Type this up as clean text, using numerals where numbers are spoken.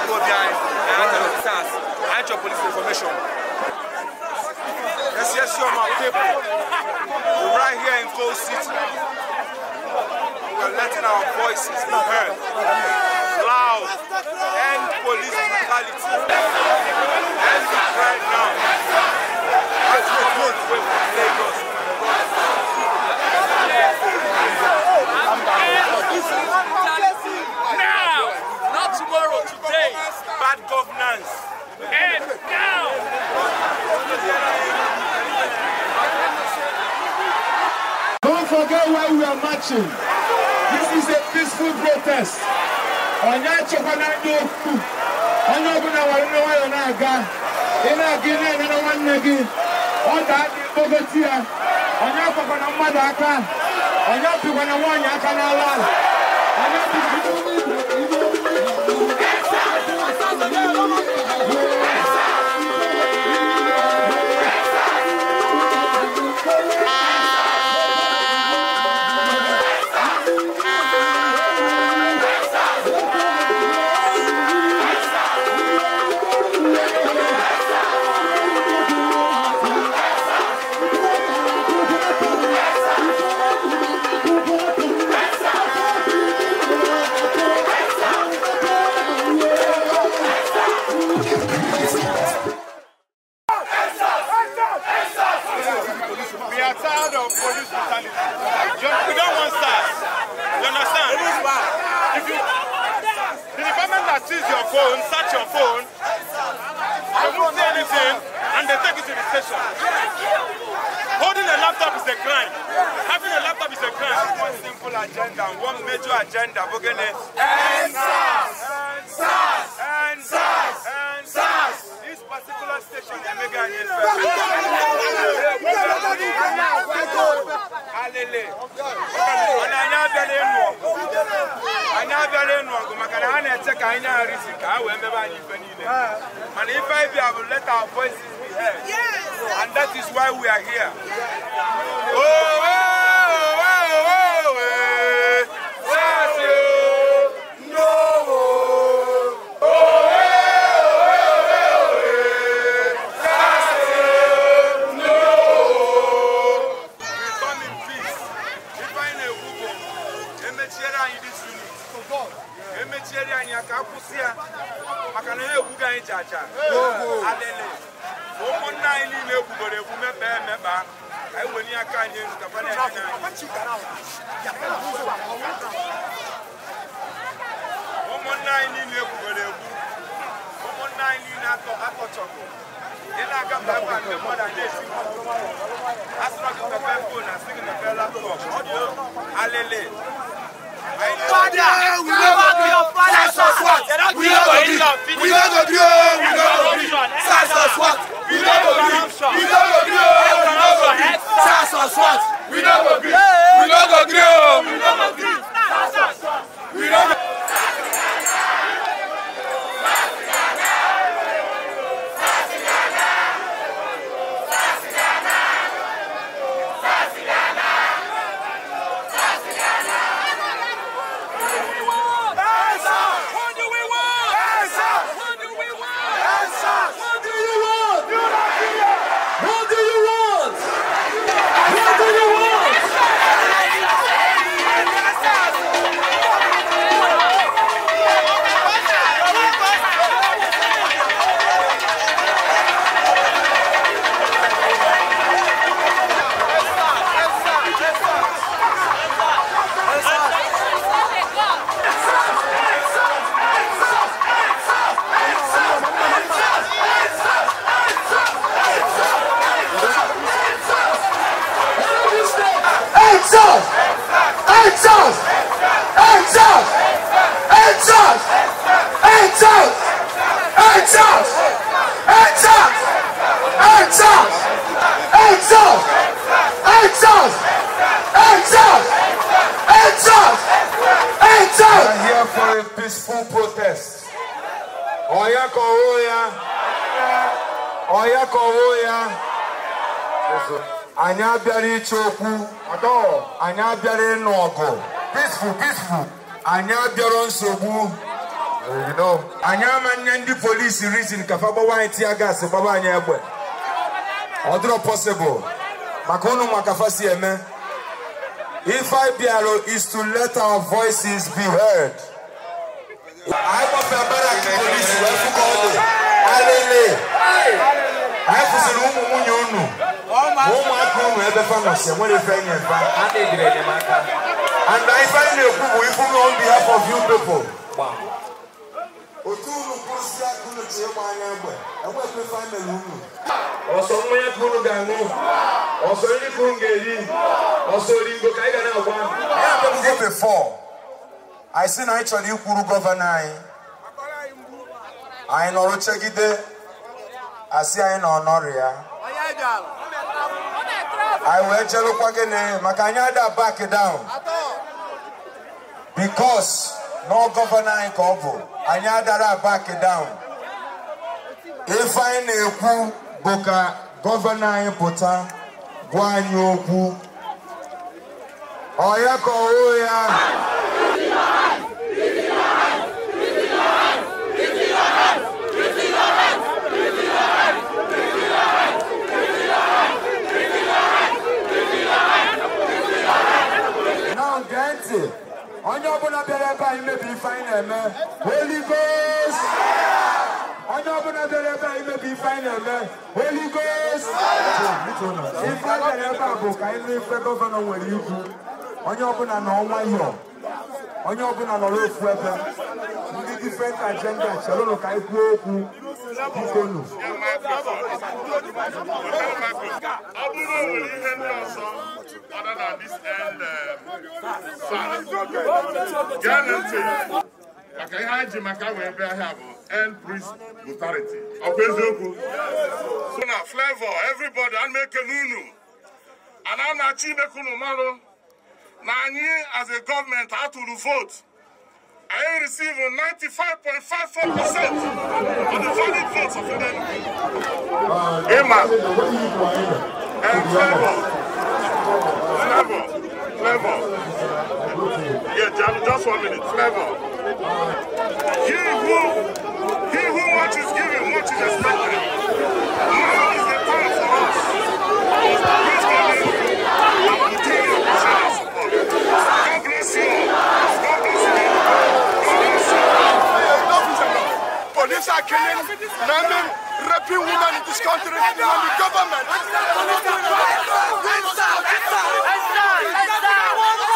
police information. Yes, you're my people. We're right here in Coal City. We're letting our voices be heard. Loud. End police brutality. End it right now. That's the good way from Lagos. Now! Not tomorrow, today. Bad governance. And now! Don't forget why we are marching. This is a peaceful protest. Search your phone, they won't say anything, and they take it to the station. Holding a laptop is a crime. Having a laptop is a crime. One simple agenda, one major agenda. This particular station, they make an and if I will let our voices be heard, and that is why we are here. Peaceful protest. Anya biari choku ato anya biari nogo peaceful Anya biari nsobu You know, anyama nyandi police reason kafaba wine tear gas baba anya egbe. Odro possible. Makono makafasi eme. If IBRO is to let our voices be heard. I want to police and I find a people on behalf of you people. Before I seen actually Ukuru governor. I know Chegide. I see I know Noria. I will tell you again, Makanyada back it down. Because no governor in Kobo, Anyada back it down. If I know Boka governor in Pota, Guanyoku, Oyako Oya. On your Bonabella, you may be fine, Holy Ghost. On your Bonabella, you may be fine, Holy Ghost. If I ever book, I live for governor where you go. On your Bonano, on your Bonano weapon, different agenda, Shalom, I other than this end priest brutality. Flavor, everybody, and make a nunu. And I'm not cheap Kunumaro. Nani, as a government, had to vote. I received 95.54% of the valid votes of the Emma and Flavor. Yeah, just 1 minute. Flavor. He who much is given, much is expected. Now is the time for us. Please come in and continue to show our support. God bless you. God bless you. Police are killing women, raping women in this country, and the government.